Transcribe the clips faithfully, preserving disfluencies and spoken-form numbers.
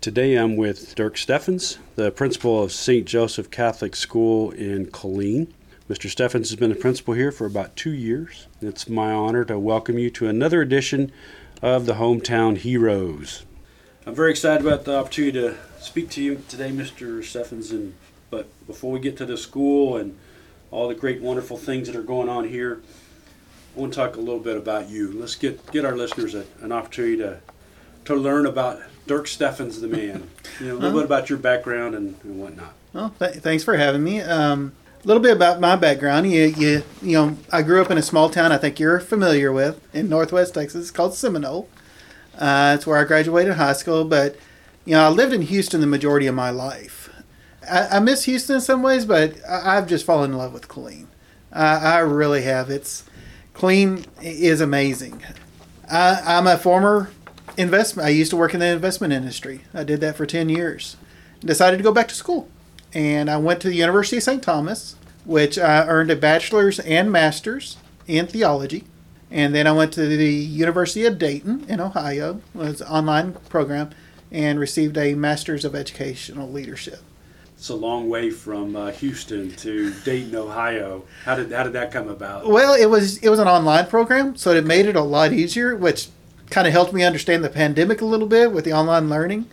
Today I'm with Dirk Steffens, the principal of Saint Joseph Catholic School in Killeen. Mister Steffens has been the principal here for about two years. It's my honor to welcome you to another edition of the Hometown Heroes. I'm very excited about the opportunity to speak to you today, Mister Steffens. And but before we get to the school and all the great, wonderful things that are going on here, I want to talk a little bit about you. Let's get, get our listeners a, an opportunity to to learn about Dirk Steffens, the man. You know, a little uh, bit about your background and, and whatnot. Well, th- thanks for having me. Um, a little bit about my background. You, you, you know, I grew up in a small town I think you're familiar with in Northwest Texas. It's called Seminole. Uh, it's where I graduated high school, but you know, I lived in Houston the majority of my life. I, I miss Houston in some ways, but I, I've just fallen in love with Killeen. I, I really have. It's Killeen is amazing. I, I'm a former investment. I used to work in the investment industry. I did that for ten years. Decided to go back to school, and I went to the University of Saint Thomas, which I earned a bachelor's and master's in theology. And then I went to the University of Dayton in Ohio, it was an online program, and received a master's of educational leadership. It's a long way from uh, Houston to Dayton, Ohio. How did how did that come about? Well, it was it was an online program, so it made it a lot easier, which kind of helped me understand the pandemic a little bit with the online learning.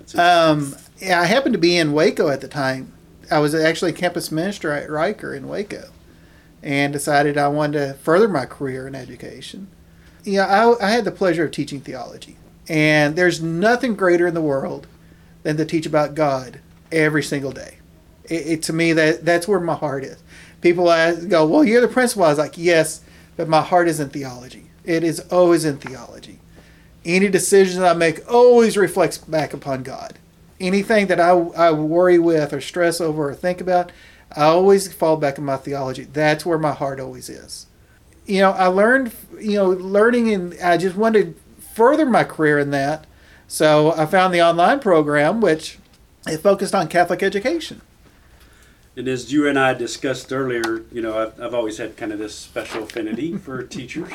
Um, yeah, I happened to be in Waco at the time. I was actually campus minister at Riker in Waco, and decided I wanted to further my career in education. Yeah, I, I had the pleasure of teaching theology, and there's nothing greater in the world than to teach about God every single day. It, it to me that that's where my heart is. People ask, go, well, you're the principal. I was like, yes, but my heart is in theology. It is always in theology. Any decision I make always reflects back upon God. Anything that I, I worry with or stress over or think about, I always fall back in my theology. That's where my heart always is. You know, I learned, you know, learning, and I just wanted to further my career in that. So I found the online program, which it focused on Catholic education. And as you and I discussed earlier, you know, I've, I've always had kind of this special affinity for teachers.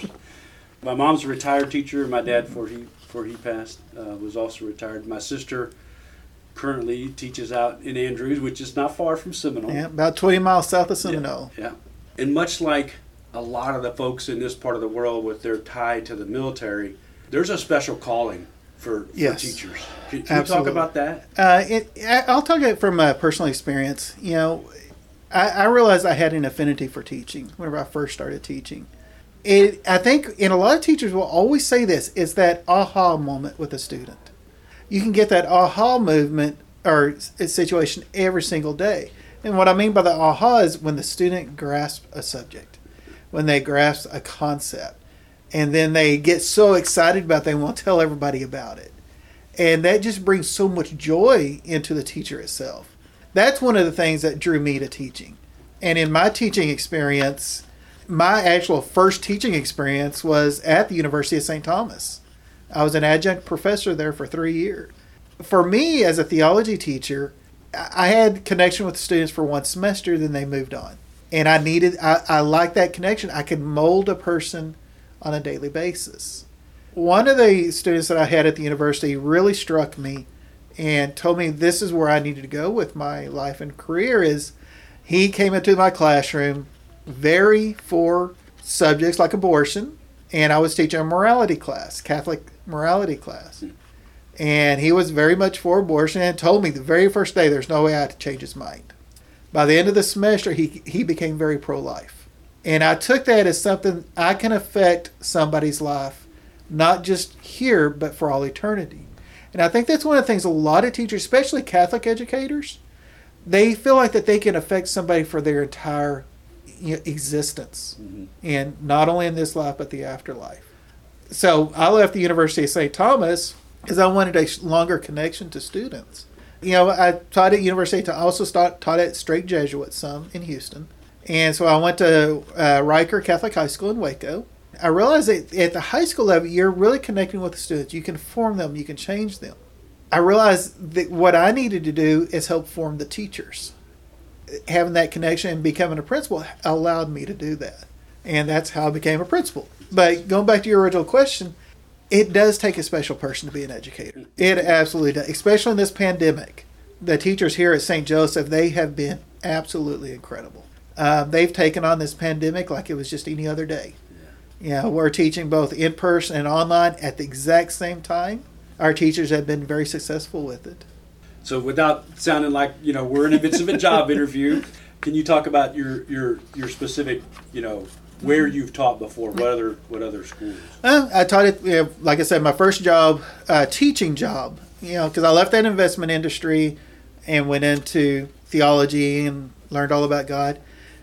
My mom's a retired teacher. My dad, before he before he passed, uh, was also retired. My sister currently teaches out in Andrews, which is not far from Seminole. Yeah, about twenty miles south of Seminole. Yeah, yeah. And much like a lot of the folks in this part of the world with their tie to the military, there's a special calling for, for yes, teachers. Can, can you talk about that? Uh, it, I'll talk it from a personal experience. You know, I, I realized I had an affinity for teaching whenever I first started teaching. It, I think, and a lot of teachers will always say this, is that aha moment with a student. You can get that aha movement or situation every single day. And what I mean by the aha is when the student grasps a subject, when they grasp a concept, and then they get so excited about it, they want to tell everybody about it. And that just brings so much joy into the teacher itself. That's one of the things that drew me to teaching. And in my teaching experience, my actual first teaching experience was at the University of Saint Thomas. I was an adjunct professor there for three years. For me, as a theology teacher, I had connection with the students for one semester, then they moved on. And I needed, I, I liked that connection. I could mold a person on a daily basis. One of the students that I had at the university really struck me and told me this is where I needed to go with my life and career. Is he came into my classroom very for subjects like abortion, and I was teaching a morality class, Catholic morality class. And he was very much for abortion and told me the very first day there's no way I had to change his mind. By the end of the semester, he he became very pro-life. And I took that as something I can affect somebody's life, not just here, but for all eternity. And I think that's one of the things a lot of teachers, especially Catholic educators, they feel like that they can affect somebody for their entire you know, existence. Mm-hmm. And not only in this life, but the afterlife. So I left the University of Saint Thomas because I wanted a longer connection to students. You know, I taught at University, I also taught, taught at Straight Jesuit some in Houston. And so I went to uh, Riker Catholic High School in Waco. I realized that at the high school level, you're really connecting with the students. You can form them, you can change them. I realized that what I needed to do is help form the teachers. Having that connection and becoming a principal allowed me to do that. And that's how I became a principal. But going back to your original question, it does take a special person to be an educator. It absolutely does, especially in this pandemic. The teachers here at Saint Joseph, they have been absolutely incredible. Uh, they've taken on this pandemic like it was just any other day. Yeah. You know, we're teaching both in person and online at the exact same time. Our teachers have been very successful with it. So without sounding like, you know, we're in the midst of a job interview, can you talk about your, your, your specific, you know, where you've taught before, what other what other schools? Uh, I taught it, you know, like I said, my first job, uh, teaching job, you know, because I left that investment industry and went into theology and learned all about God.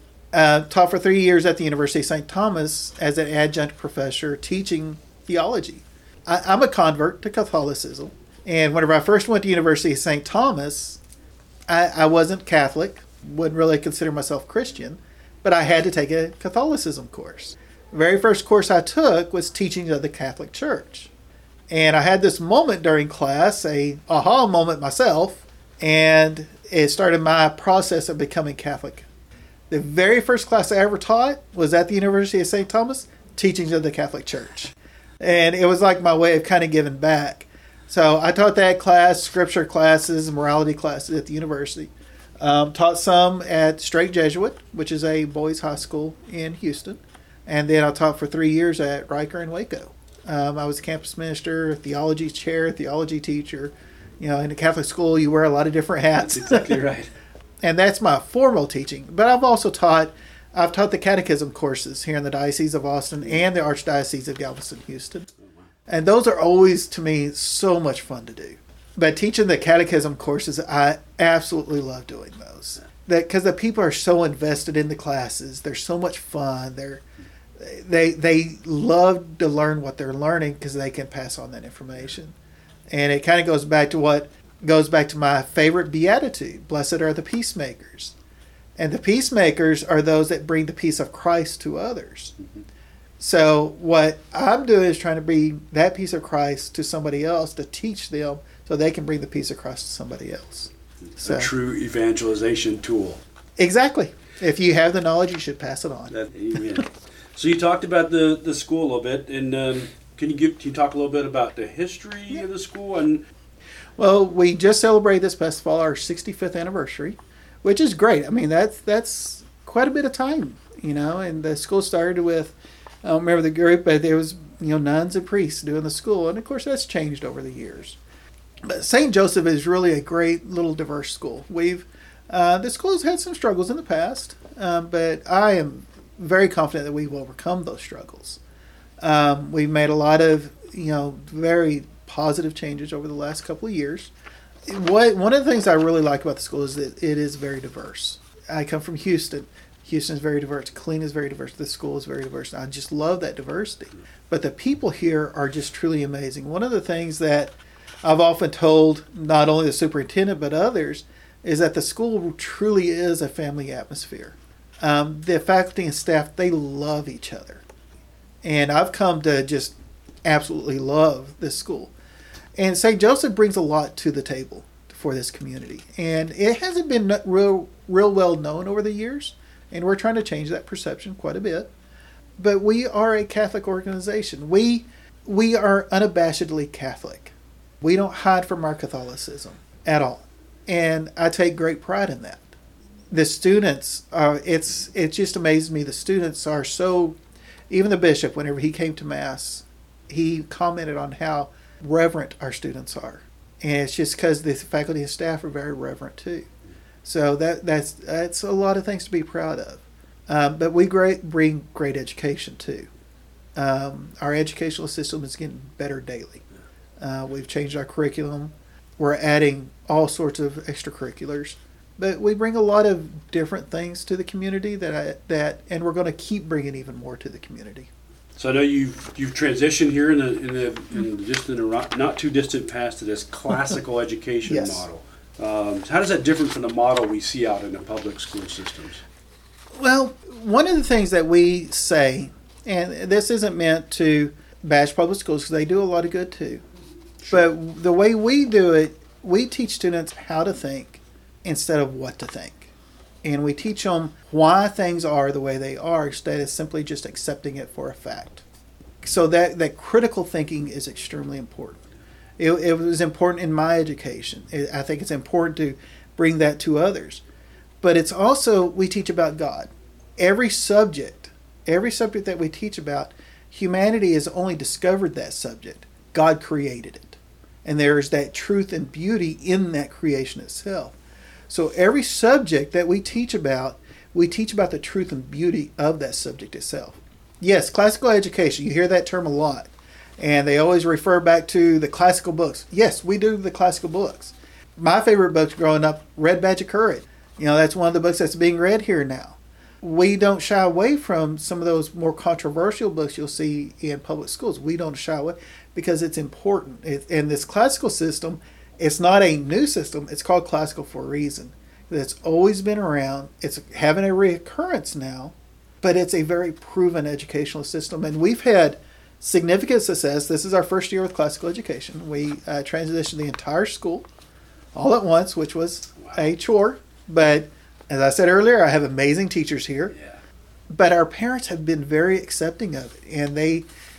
Uh, taught for three years at the University of Saint Thomas as an adjunct professor teaching theology. I, I'm a convert to Catholicism. And whenever I first went to University of Saint Thomas, I, I wasn't Catholic, wouldn't really consider myself Christian, but I had to take a Catholicism course. The very first course I took was Teaching of the Catholic Church. And I had this moment during class, a aha moment myself, and it started my process of becoming Catholic. The very first class I ever taught was at the University of Saint Thomas, Teachings of the Catholic Church. And it was like my way of kind of giving back. So I taught that class, scripture classes, morality classes at the university. Um, taught some at Straight Jesuit, which is a boys' high school in Houston. And then I taught for three years at Riker in Waco. Um, I was a campus minister, theology chair, theology teacher. You know, in a Catholic school, you wear a lot of different hats. That's exactly right. And that's my formal teaching. But I've also taught, I've taught the catechism courses here in the Diocese of Austin and the Archdiocese of Galveston, Houston. And those are always, to me, so much fun to do. But teaching the catechism courses, I absolutely love doing those. That because the people are so invested in the classes, they're so much fun. They're they they love to learn what they're learning because they can pass on that information. And it kind of goes back to what goes back to my favorite beatitude: "Blessed are the peacemakers," and the peacemakers are those that bring the peace of Christ to others. Mm-hmm. So what I'm doing is trying to bring that peace of Christ to somebody else to teach them, so they can bring the peace of Christ to somebody else. So, a true evangelization tool. Exactly. If you have the knowledge, you should pass it on. That, amen. So you talked about the, the school a little bit, and um, can you give can you talk a little bit about the history yeah. of the school? And well, we just celebrated this past fall our sixty-fifth anniversary, which is great. I mean, that's that's quite a bit of time, you know. And the school started with, I don't remember the group, but there was, you know, nuns and priests doing the school, and of course that's changed over the years. But Saint Joseph is really a great little diverse school. We've uh, the school has had some struggles in the past, um, but I am very confident that we will overcome those struggles. Um, we've made a lot of, you know, very positive changes over the last couple of years. What one of the things I really like about the school is that it is very diverse. I come from Houston. Houston is very diverse. Killeen is very diverse. The school is very diverse. I just love that diversity. But the people here are just truly amazing. One of the things that I've often told not only the superintendent but others is that the school truly is a family atmosphere. Um, the faculty and staff, they love each other. And I've come to just absolutely love this school. And Saint Joseph brings a lot to the table for this community. And it hasn't been real, real well known over the years. And we're trying to change that perception quite a bit. But we are a Catholic organization. We we are unabashedly Catholic. We don't hide from our Catholicism at all. And I take great pride in that. The students, uh, it's it just amazes me. The students are so, even the bishop, whenever he came to Mass, he commented on how reverent our students are. And it's just because the faculty and staff are very reverent too. So that that's that's a lot of things to be proud of. Um, but we great, bring great education too. Um, our educational system is getting better daily. Uh, we've changed our curriculum. We're adding all sorts of extracurriculars. But we bring a lot of different things to the community that I, that, and we're going to keep bringing even more to the community. So I know you've you've transitioned here in the in the in just in a not too distant past to this classical education yes. model. Um, how does that differ from the model we see out in the public school systems? Well, one of the things that we say, and this isn't meant to bash public schools because they do a lot of good too, sure. But the way we do it, we teach students how to think instead of what to think. And we teach them why things are the way they are instead of simply just accepting it for a fact. so that, that critical thinking is extremely important. It, it was important in my education. It, I think it's important to bring that to others. But it's also, we teach about God. Every subject, every subject that we teach about, humanity has only discovered that subject. God created it. And there's that truth and beauty in that creation itself. So every subject that we teach about, we teach about the truth and beauty of that subject itself. Yes, classical education, you hear that term a lot. And they always refer back to the classical books. Yes, we do the classical books. My favorite books growing up, Red Badge of Courage. You know, that's one of the books that's being read here now. We don't shy away from some of those more controversial books you'll see in public schools. We don't shy away because it's important. It, and this classical system, it's not a new system. It's called classical for a reason. It's always been around. It's having a reoccurrence now, but it's a very proven educational system. And we've had significant success. This is our first year with classical education. We uh, transitioned the entire school all at once, which was a chore. But as I said earlier, I have amazing teachers here. Yeah. But our parents have been very accepting of it. And they,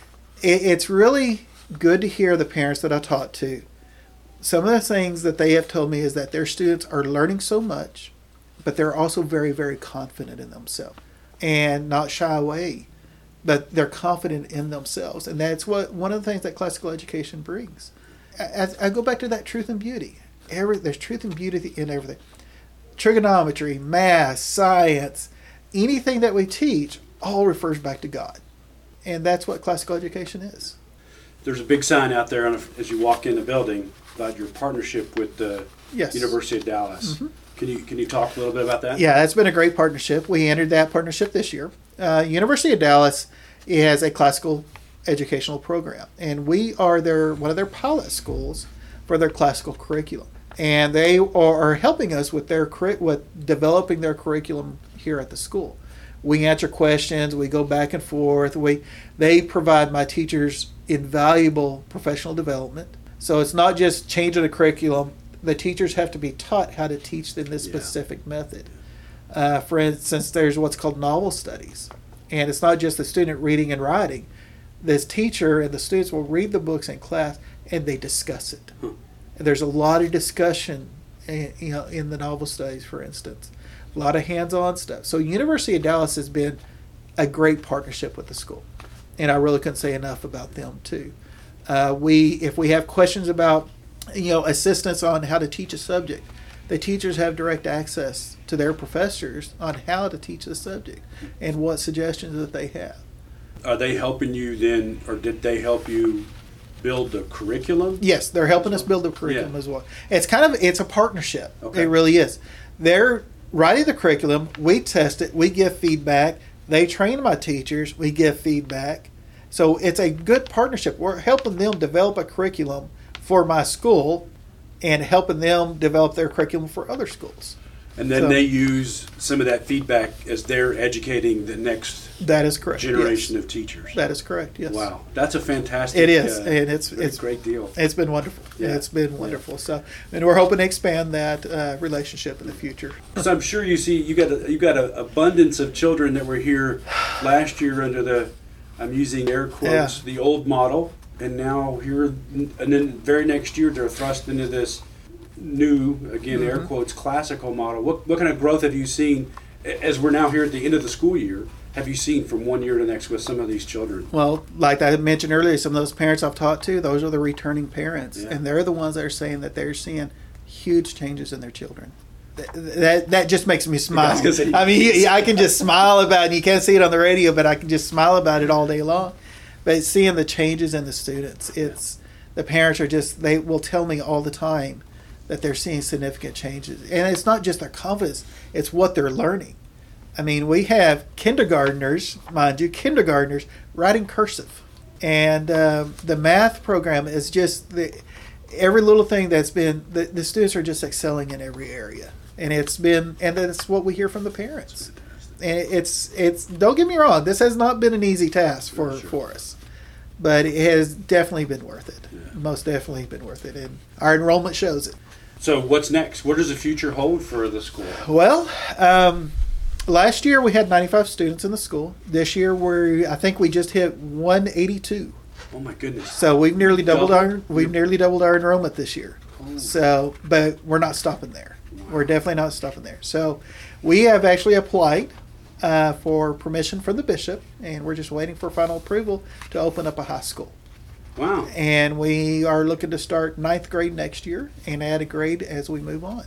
it, it's really good to hear the parents that I taught to. Some of the things that they have told me is that their students are learning so much, but they're also very, very confident in themselves and not shy away, but they're confident in themselves. And that's what one of the things that classical education brings. I, I go back to that truth and beauty. Every, there's truth and beauty in everything. Trigonometry, math, science, anything that we teach all refers back to God. And that's what classical education is. There's a big sign out there on a, as you walk in the building about your partnership with the Yes. University of Dallas. Mm-hmm. Can you can you talk a little bit about that? Yeah, that's been a great partnership. We entered that partnership this year. Uh, University of Dallas has a classical educational program, and we are their one of their pilot schools for their classical curriculum. And they are helping us with their with developing their curriculum here at the school. We answer questions. We go back and forth. We they provide my teachers invaluable professional development. So it's not just changing the curriculum. The teachers have to be taught how to teach in this specific yeah. method. Uh, for instance, there's what's called novel studies. And it's not just the student reading and writing. This teacher and the students will read the books in class and they discuss it. Hmm. And there's a lot of discussion in, you know, in the novel studies, for instance. A lot of hands-on stuff. So University of Dallas has been a great partnership with the school. And I really couldn't say enough about them, too. Uh, we, if we have questions about, you know, assistance on how to teach a subject, the teachers have direct access to their professors on how to teach the subject and what suggestions that they have. Are they helping you then, or did they help you build the curriculum? Yes, they're helping us build the curriculum yeah. as well. It's kind of, it's a partnership. Okay. It really is. They're writing the curriculum, we test it, we give feedback, they train my teachers, we give feedback. So it's a good partnership. We're helping them develop a curriculum for my school and helping them develop their curriculum for other schools. And then so, they use some of that feedback as they're educating the next that is correct. generation yes. of teachers. That is correct, yes. Wow. That's a fantastic It is, uh, and it's it's a great deal. It's been wonderful. Yeah. It's been wonderful. So, and we're hoping to expand that uh, relationship in the future. So I'm sure you see you got a, you got an abundance of children that were here last year under the, I'm using air quotes, Yeah. the old model, and now here, and then very next year they're thrust into this new, again, mm-hmm. air quotes, classical model. What what kind of growth have you seen as we're now here at the end of the school year? Have you seen from one year to the next with some of these children? Well, like I mentioned earlier, some of those parents I've talked to, those are the returning parents. Yeah. And they're the ones that are saying that they're seeing huge changes in their children. That that, that just makes me smile. I, say, I mean, I can just smile about it. You can't see it on the radio, but I can just smile about it all day long. But seeing the changes in the students, it's yeah. the parents are just, they will tell me all the time that they're seeing significant changes. And it's not just their confidence, it's what they're learning. I mean, we have kindergartners, mind you, kindergartners writing cursive. And um, the math program is just, the, every little thing that's been, the, the students are just excelling in every area. And it's been, and that's what we hear from the parents. And it's, it's, don't get me wrong, this has not been an easy task for, sure. for us. But it has definitely been worth it. Yeah. Most definitely been worth it. And our enrollment shows it. So what's next? What does the future hold for the school? Well, um, last year we had ninety-five students in the school. This year we I think we just hit one eighty-two. Oh my goodness! So we've nearly doubled Double? our we've nearly doubled our enrollment this year. Oh. So, but we're not stopping there. Wow. We're definitely not stopping there. So, we have actually applied uh, for permission from the bishop, and we're just waiting for final approval to open up a high school. Wow! And we are looking to start ninth grade next year and add a grade as we move on.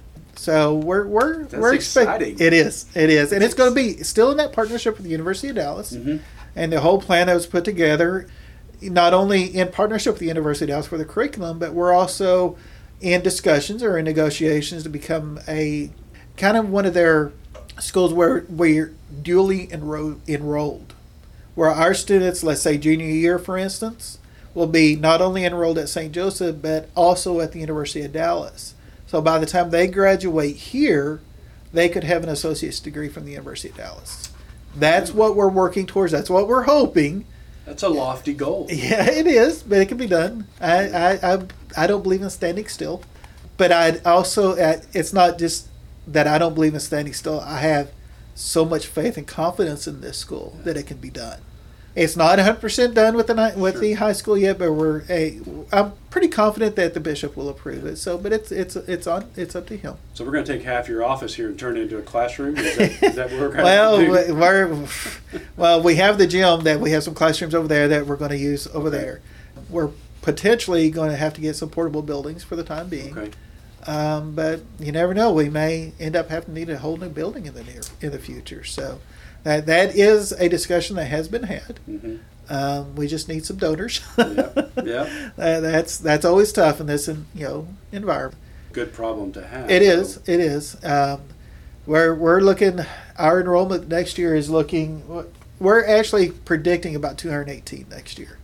So we're we're That's we're exciting. expecting. It is, it is, and it's going to be still in that partnership with the University of Dallas, Mm-hmm. and the whole plan that was put together, not only in partnership with the University of Dallas for the curriculum, but we're also in discussions or in negotiations to become a kind of one of their schools where we're duly enro- enrolled, where our students, let's say junior year, for instance, will be not only enrolled at Saint Joseph, but also at the University of Dallas. So by the time they graduate here, they could have an associate's degree from the University of Dallas. That's what we're working towards. That's what we're hoping. That's a lofty goal. Yeah, it is, but it can be done. I I, I, I don't believe in standing still, but I also uh, it's not just that I don't believe in standing still. I have so much faith and confidence in this school that it can be done. It's not one hundred percent done with the ni- with Sure. the high school yet, but we're a. I'm pretty confident that the bishop will approve it. So, but it's it's it's on it's up to him. So we're going to take half your office here and turn it into a classroom. Is that, is that what we're going Well, to do? we- we're well, we have the gym that we have some classrooms over there that we're going to use over Okay. there. We're potentially going to have to get some portable buildings for the time being. Okay. Um, but you never know. We may end up having to need a whole new building in the near in the future. So that that is a discussion that has been had. Mm-hmm. Um, we just need some donors. Yeah. Yeah. Uh, that's that's always tough in this in, you know environment. Good problem to have. It so- is. It is. Um, we're we're looking. Our enrollment next year is looking. We're actually predicting about two hundred eighteen next year.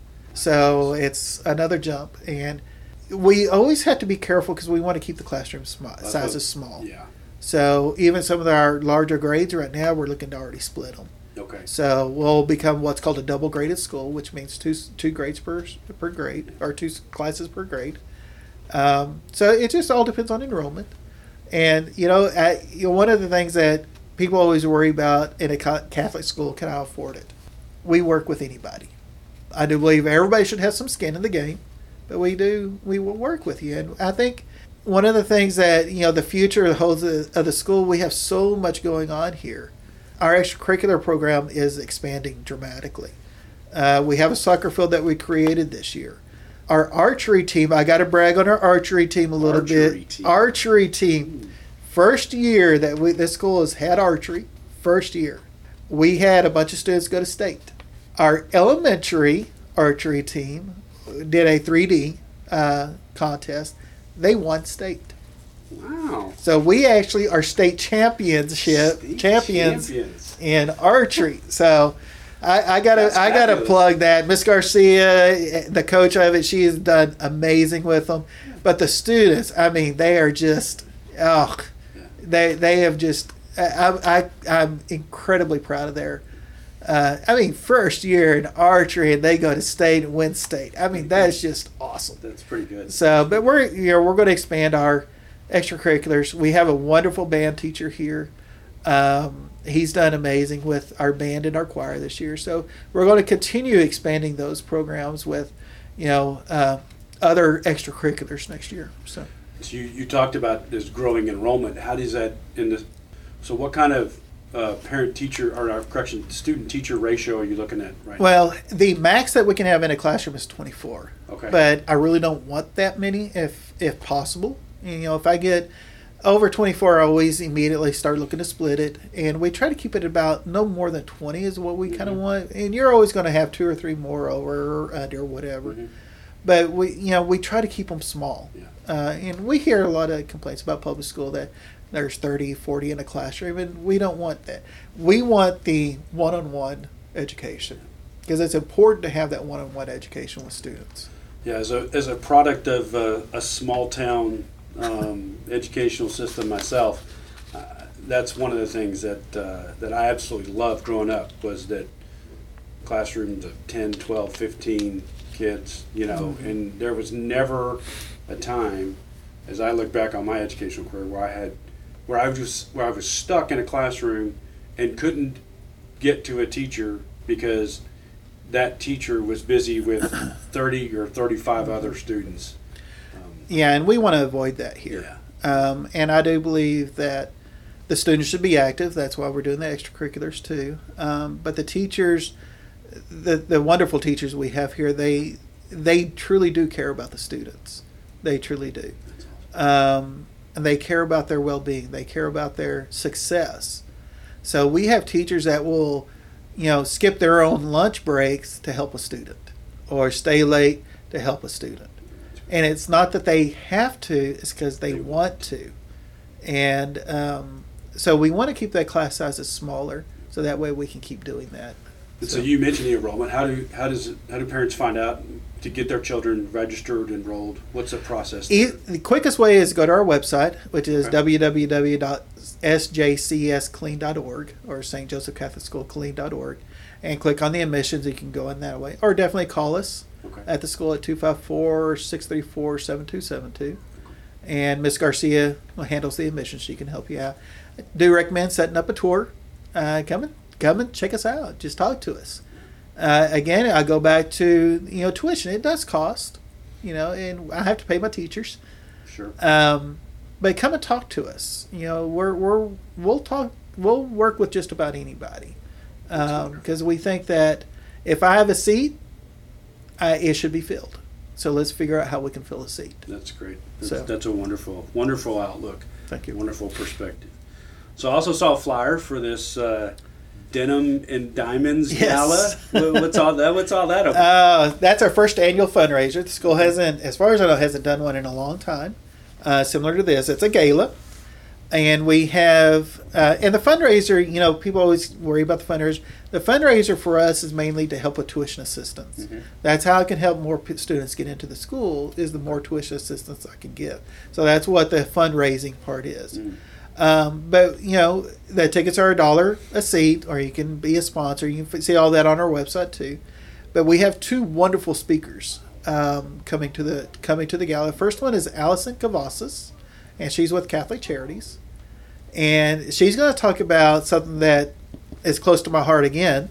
So it's another jump, and we always have to be careful because we want to keep the classroom sm- That's sizes what- small. Yeah. So even some of our larger grades right now, we're looking to already split them. Okay. So we'll become what's called a double graded school, which means two two grades per per grade or two classes per grade. Um, so it just all depends on enrollment, and you know, at, you know, one of the things that people always worry about in a ca- Catholic school, can I afford it? We work with anybody. I do believe everybody should have some skin in the game, but we do we will work with you, and I think one of the things that you know the future holds of the school, we have so much going on here. Our extracurricular program is expanding dramatically. Uh, we have a soccer field that we created this year. Our archery team, I got to brag on our archery team a little Archery bit. team. Archery team, first year that we this school has had archery, first year, we had a bunch of students go to state. Our elementary archery team did a three D uh, contest. They won state. Wow. So we actually are state championship State champions, champions. in archery. So I, I gotta That's I gotta fabulous. plug that. Miss Garcia, the coach of it, she has done amazing with them. But the students, I mean, they are just oh, they they have just I I I'm incredibly proud of their. Uh, I mean, first year in archery, and they go to state and win state. I mean, that is just awesome. That's pretty good. So, but we're you know we're going to expand our extracurriculars. We have a wonderful band teacher here. Um, he's done amazing with our band and our choir this year. So we're going to continue expanding those programs with, you know, uh, other extracurriculars next year. So So you, you talked about this growing enrollment. How does that in the? So what kind of uh, parent teacher or uh, correction student teacher ratio are you looking at right well, the max that we can have in a classroom is twenty-four. Okay. But I really don't want that many if if possible. You know, if I get over twenty-four, I always immediately start looking to split it. And we try to keep it about no more than twenty is what we kind of Mhm. want. And you're always going to have two or three more over or under or whatever. Mhm. But we, you know, we try to keep them small. Yeah. Uh, and we hear a lot of complaints about public school that there's thirty, forty in a classroom, and we don't want that. We want the one-on-one education because it's important to have that one-on-one education with students. Yeah, as a as a product of uh, a small town um, educational system myself, uh, that's one of the things that uh, that I absolutely loved growing up was that classrooms of ten, twelve, fifteen kids, you know, Mhm. and there was never a time, as I look back on my educational career, where I had where I was just where I was stuck in a classroom and couldn't get to a teacher because that teacher was busy with thirty or thirty-five other students. Um, Yeah, and we want to avoid that here. Yeah. Um, and I do believe that the students should be active. That's why we're doing the extracurriculars too. Um, but the teachers, the the wonderful teachers we have here, they they truly do care about the students. They truly do. Um, and they care about their well-being. They care about their success. So we have teachers that will, you know, skip their own lunch breaks to help a student, or stay late to help a student. And it's not that they have to; it's because they want to. And um, so we want to keep that class sizes smaller, so that way we can keep doing that. And so you mentioned the enrollment. How do how does it, how do parents find out to get their children registered, enrolled? What's the process? E- the quickest way is go to our website, which is Okay. w w w dot s j c s clean dot org or Saint Joseph Catholic School clean dot org, and click on the admissions. You can go in that way, or definitely call us Okay. at the school at two five four, six three four, seven two seven two. And Miss Garcia handles the admissions. She can help you out. Do recommend setting up a tour. Uh, come and come and check us out. Just talk to us. Uh, again, I go back to, you know, tuition. It does cost, you know, and I have to pay my teachers. Sure. Um, but come and talk to us. You know, we're we're we'll talk. We'll work with just about anybody, because um, we think that if I have a seat, I, it should be filled. So let's figure out how we can fill a seat. That's great. That's, So- that's a wonderful, wonderful outlook. Thank you. Wonderful perspective. So I also saw a flyer for this uh, Denim and Diamonds Yes. Gala. What- What's all that? What's all that about? Uh, that's our first annual fundraiser. The school hasn't, as far as I know, hasn't done one in a long time. Uh, similar to this, it's a gala, and we have uh, and the fundraiser. You know, people always worry about the fundraiser. The fundraiser for us is mainly to help with tuition assistance. Mhm. That's how I can help more p- students get into the school. Is the more tuition assistance I can give. So that's what the fundraising part is. Mm. Um, but you know, the tickets are a dollar a seat, or you can be a sponsor. You can f- see all that on our website too. But we have two wonderful speakers um, coming to the coming to the gala. The first one is Allison Cavazos, and she's with Catholic Charities, and she's going to talk about something that is close to my heart again,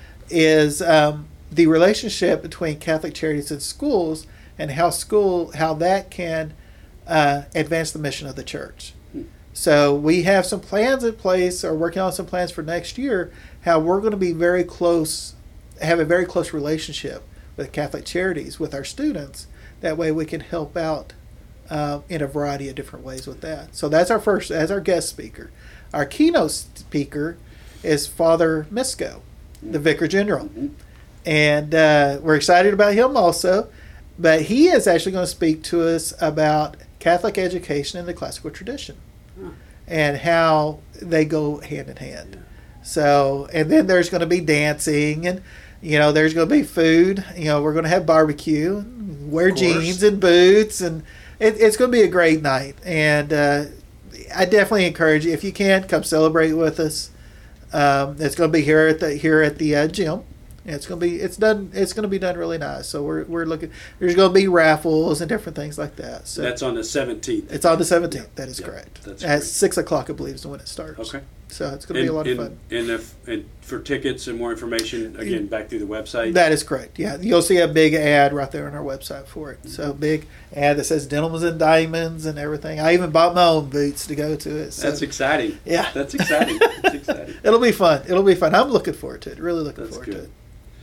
is um, the relationship between Catholic Charities and schools, and how school how that can uh, advance the mission of the church. So we have some plans in place, or working on some plans for next year, how we're going to be very close, have a very close relationship with Catholic Charities, with our students. That way we can help out uh, in a variety of different ways with that. So that's our first, as our guest speaker. Our keynote speaker is Father Misko, the Vicar General. Mhm. And uh, we're excited about him also. But he is actually going to speak to us about Catholic education and the classical tradition, and how they go hand in hand. So, and then there's going to be dancing, and you know, there's going to be food. You know, we're going to have barbecue, wear Of course. jeans and boots, and it, it's going to be a great night. And uh, I definitely encourage you, if you can, come celebrate with us. Um, it's going to be here at the here at the uh, gym. And it's going to be it's done. It's going to be done really nice. So we're we're looking. There's going to be raffles and different things like that. So That's on the seventeenth. it's on the seventeenth. That is Yeah, correct. that's At great. six o'clock, I believe, is when it starts. Okay. So it's going to be a lot of fun. And, if, and for tickets and more information, again, back through the website. That is correct. Yeah, you'll see a big ad right there on our website for it. So big ad that says "Denim and Diamonds" and everything. I even bought my own boots to go to it. So That's exciting. Yeah. That's exciting. That's exciting. it'll be fun. It'll be fun. I'm looking forward to it. Really looking That's forward to good. it.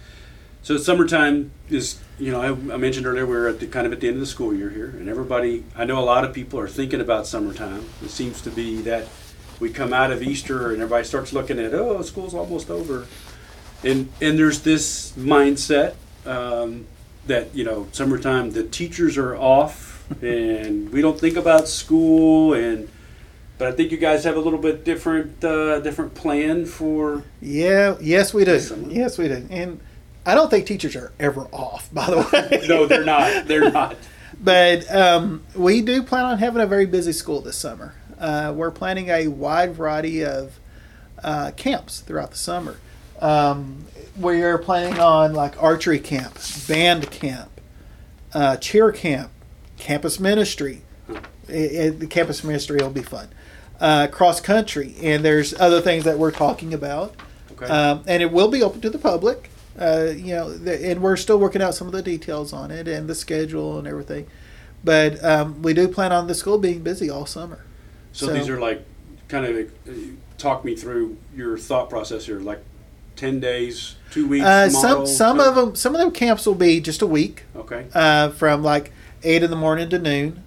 So summertime is, you know, I, I mentioned earlier we're at the kind of at the end of the school year here, and everybody, I know a lot of people are thinking about summertime. It seems to be that we come out of Easter and everybody starts looking at, oh, school's almost over, and and there's this mindset um, that, you know, summertime the teachers are off and we don't think about school, and but I think you guys have a little bit different uh, different plan for. Yeah. Yes, we do. Summer. Yes, we do. And I don't think teachers are ever off, by the way. No, they're not. They're not. But um, we do plan on having a very busy school this summer. Uh, we're planning a wide variety of uh, camps throughout the summer. Um, we are planning on like archery camp, band camp, uh, cheer camp, campus ministry. It, it, the campus ministry will be fun. uh, cross country, and there's other things that we're talking about. Okay. Um, and it will be open to the public. Uh, you know, the, and we're still working out some of the details on it and the schedule and everything. But um, we do plan on the school being busy all summer. So, so these are like, kind of, uh, talk me through your thought process here, like ten days, two weeks. Uh, model, some some so, of them, some of them camps will be just a week. Okay. Uh, from like eight in the morning to noon,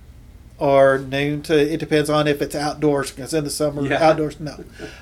or noon to. It depends on if it's outdoors. Because in the summer, yeah. outdoors, no.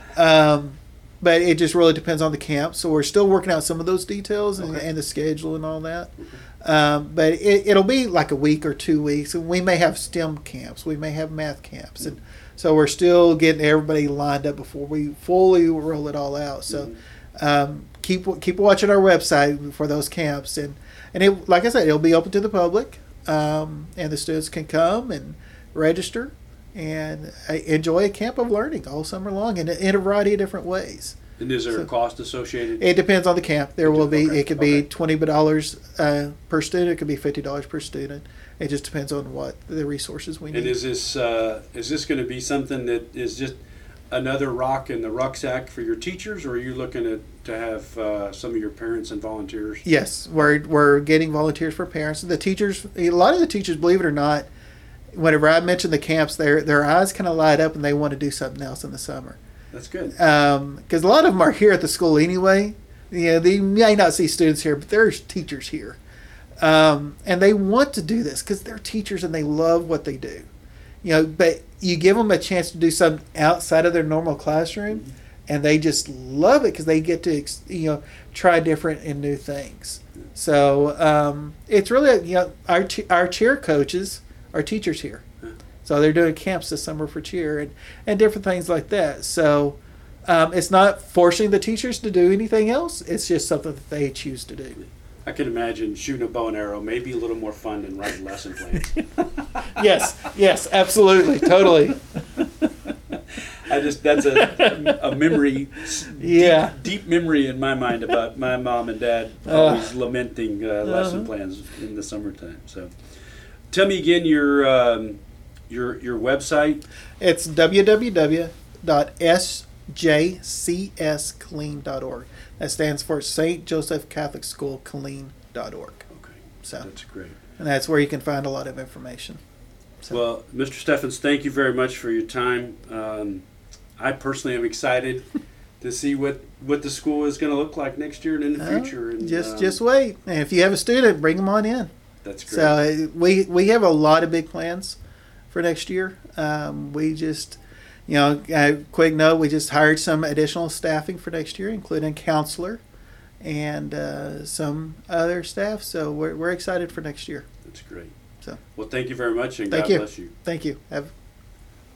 Um, but it just really depends on the camp. So we're still working out some of those details and, okay. and the schedule and all that. Okay. Um, but it, it'll be like a week or two weeks, and we may have STEM camps, we may have math camps, and so we're still getting everybody lined up before we fully roll it all out. So Mm-hmm. um, keep keep watching our website for those camps, and and it, like I said, it'll be open to the public, um, and the students can come and register and uh, enjoy a camp of learning all summer long in a, in a variety of different ways. And is there So- a cost associated? It depends on the camp. There will be. Okay, It could be okay. twenty dollars uh, per student. It could be fifty dollars per student. It just depends on what the resources we need. And is this uh, is this going to be something that is just another rock in the rucksack for your teachers, or are you looking at to have uh, some of your parents and volunteers? Yes, we're we're getting volunteers for parents. The teachers, a lot of the teachers, believe it or not, whenever I mention the camps, their their eyes kind of light up and they want to do something else in the summer. That's good. Because a lot of them are here at the school anyway. You know, they may not see students here, but there's teachers here. Um, and they want to do this because they're teachers and they love what they do. You know, but you give them a chance to do something outside of their normal classroom, Mm-hmm. and they just love it because they get to, you know, try different and new things. So um, it's really, you know, our che- our cheer coaches are teachers here. So they're doing camps this summer for cheer and, and different things like that. So um, it's not forcing the teachers to do anything else. It's just something that they choose to do. I can imagine shooting a bow and arrow may be a little more fun than writing lesson plans. Yes, yes, absolutely, totally. I just that's a a memory, Yeah. deep, deep memory in my mind about my mom and dad Uh, always lamenting uh, lesson uh-huh. plans in the summertime. So, tell me again your um, your your website. It's w w w dot s j c s killeen dot org. That stands for Saint Joseph Catholic School Killeen dot org. Okay, So, that's great. and that's where you can find a lot of information. So, Well, Mister Steffens, thank you very much for your time. Um, I personally am excited to see what, what the school is going to look like next year and in the uh, future. And, just um, just wait. And if you have a student, bring them on in. that's great. So uh, we we have a lot of big plans for next year. Um, we just, you know, a quick note, we just hired some additional staffing for next year, including a counselor and uh, some other staff. So we're we're excited for next year. That's great. So Well, thank you very much, and Thank God you. bless you. thank you. Have